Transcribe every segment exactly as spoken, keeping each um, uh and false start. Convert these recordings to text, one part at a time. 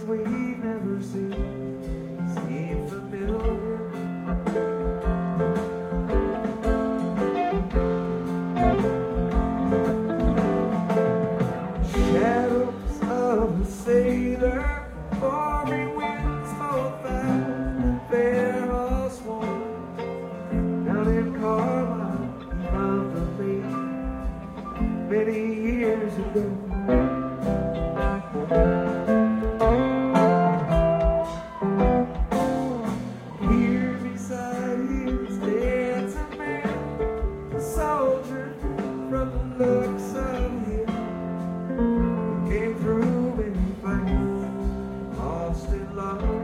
we've never seen seem familiar. Shadows of a sailor, forming winds both fast and fair or sworn. Down in Carlisle, loved a lady many years ago. Here beside him stands a man, a soldier from the looks of him. Came through many fights, lost in love.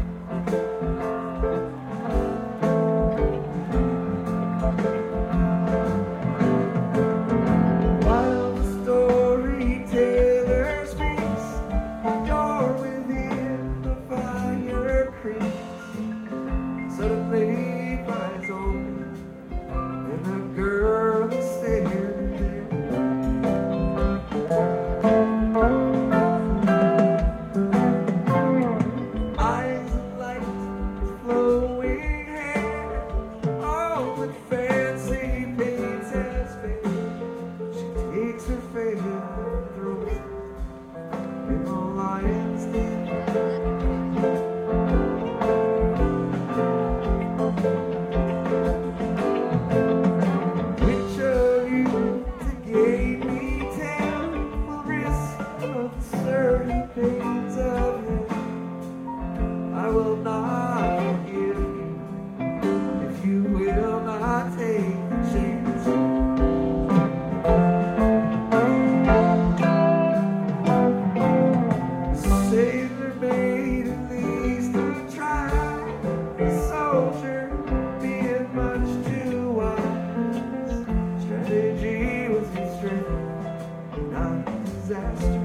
While the storyteller speaks, the door within the fire creaks. Suddenly flies open, and the girl is standing there. Eyes of light, flowing hair, all that fancy paints has fair. She takes her fan and throws it in the lion's den. Which of you to gain me tell will risk the certain pains of hell? I will not forgive you if you will not take the chance. The sailor made at least a try, the soldier being much too wise. Strategy was his strength, not disaster.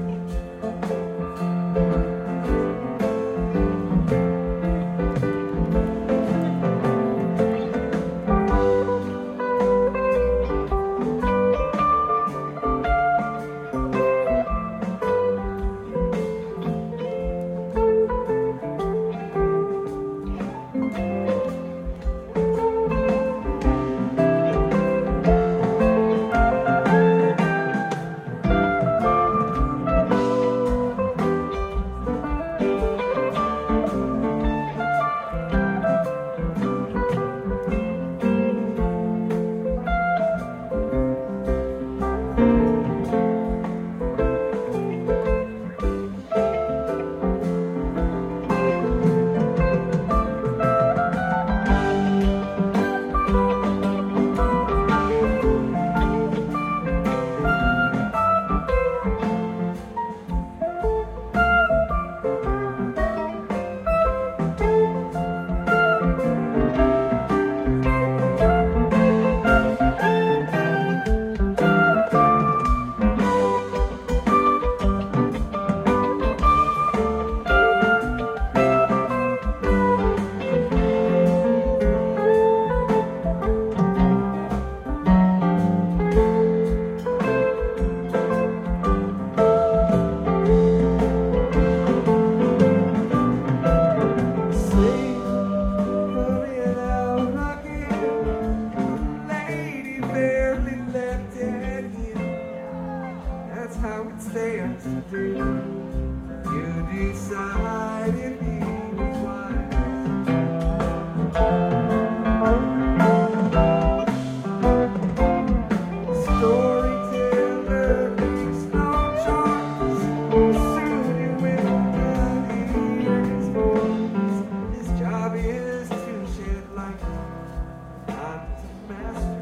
That's how it stands today. You decided he was wise. Storyteller makes no choice. Soon you will not hear his voice. His job is to shed light, not to master.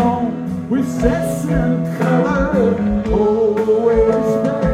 song with sets and color. Always